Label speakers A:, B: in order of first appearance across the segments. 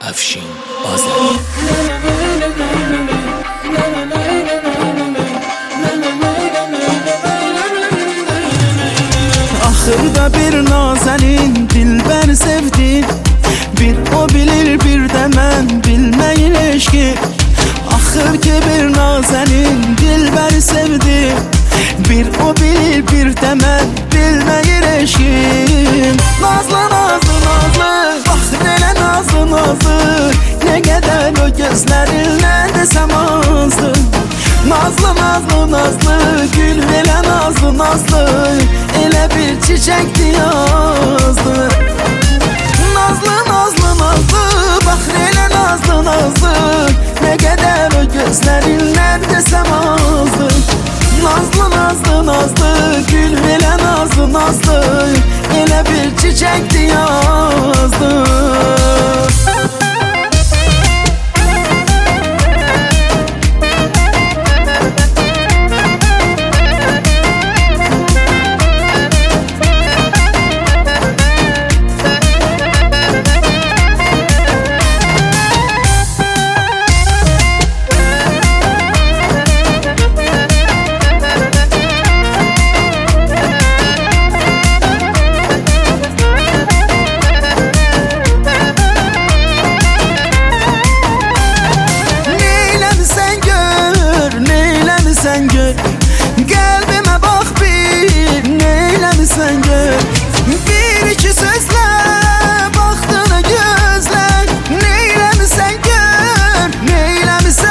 A: Afşin Azəri.
B: Axırda bir nazənin dilbər sevdi, bir o bilir bir də mən bilməyin eşki. Axır ki bir nazənin dilbər sevdi, bir o bilir bir də mən bilməyin eşki. Nazlı nazlı nazlı, bax elə nazlı nazlı, nə qədər o gözlərindən desəm azdı. Nazlı nazlı nazlı, gül elə nazlı nazlı, elə bir çiçəkdi yazdı. Nazlı nazlı nazlı, bax elə nazlı nazlı, nə qədər o gözlərindən desəm azdı. Nazlı nazlı nazlı, gül elə nazlı nazlı, elə bir çiçəkdi yazdı. Sen gör, kalbime bak bir, neylemişsen gör. Bir iki sözle baktığını gözler, neylemişsen gör, neylemişsen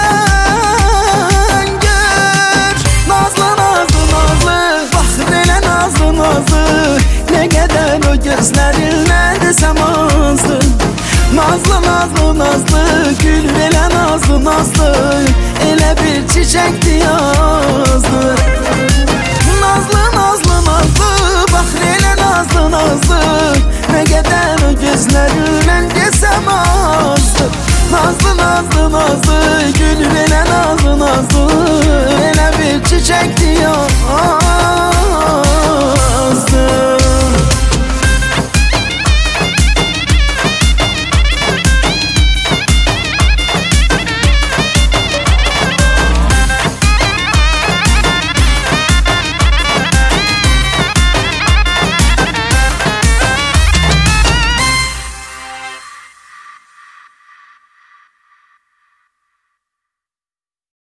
B: gör. Nazlı nazlı nazlı, bak nele nazlı nazlı, ne kadar o gözlerinden desem azdı. Nazlı nazlı nazlı, gül elə nazlı nazlı, elə bir çiçəkdi yazdı. Nazlı nazlı nazlı, bax elə nazlı nazlı, nə qədər o gözlərindən desəm azdı. Nazlı nazlı nazlı, gül elə nazlı nazlı, elə bir çiçəkdi